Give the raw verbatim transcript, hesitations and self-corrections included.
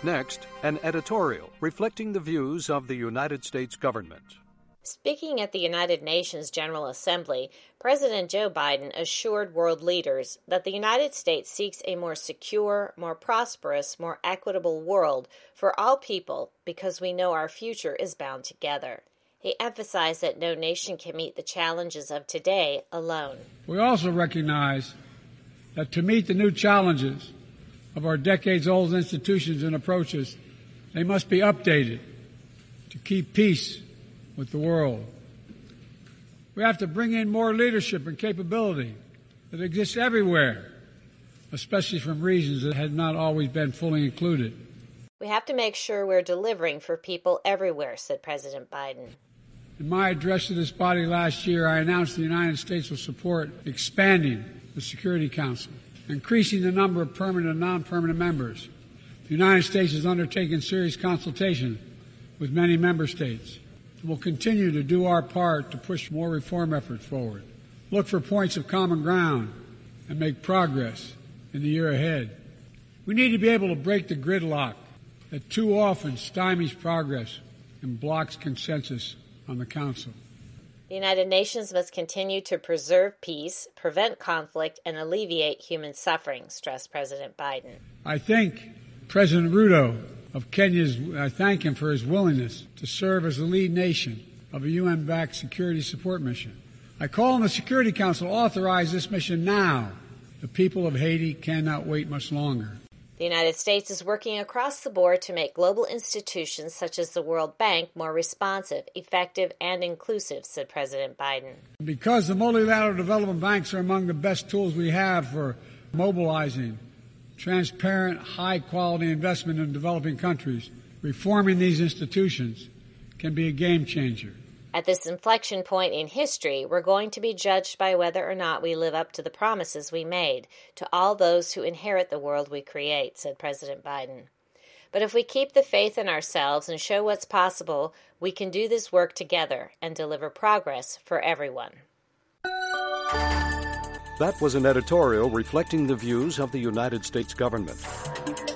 Next, an editorial reflecting the views of the United States government. Speaking at the United Nations General Assembly, President Joe Biden assured world leaders that the United States seeks a more secure, more prosperous, more equitable world for all people because we know our future is bound together. He emphasized that no nation can meet the challenges of today alone. We also recognize that to meet the new challenges of our decades-old institutions and approaches, they must be updated to keep peace with the world. We have to bring in more leadership and capability that exists everywhere, especially from regions that had not always been fully included. We have to make sure we're delivering for people everywhere, said President Biden. In my address to this body last year, I announced the United States will support expanding the Security Council, increasing the number of permanent and non-permanent members. The United States has undertaken serious consultation with many member states. We'll continue to do our part to push more reform efforts forward, look for points of common ground, and make progress in the year ahead. We need to be able to break the gridlock that too often stymies progress and blocks consensus on the Council. The United Nations must continue to preserve peace, prevent conflict, and alleviate human suffering, stressed President Biden. I think President Ruto of Kenya's, I thank him for his willingness to serve as the lead nation of a U N-backed security support mission. I call on the Security Council to authorize this mission now. The people of Haiti cannot wait much longer. The United States is working across the board to make global institutions such as the World Bank more responsive, effective, and inclusive, said President Biden. Because the multilateral development banks are among the best tools we have for mobilizing transparent, high-quality investment in developing countries, reforming these institutions can be a game changer. At this inflection point in history, we're going to be judged by whether or not we live up to the promises we made to all those who inherit the world we create, said President Biden. But if we keep the faith in ourselves and show what's possible, we can do this work together and deliver progress for everyone. That was an editorial reflecting the views of the United States government.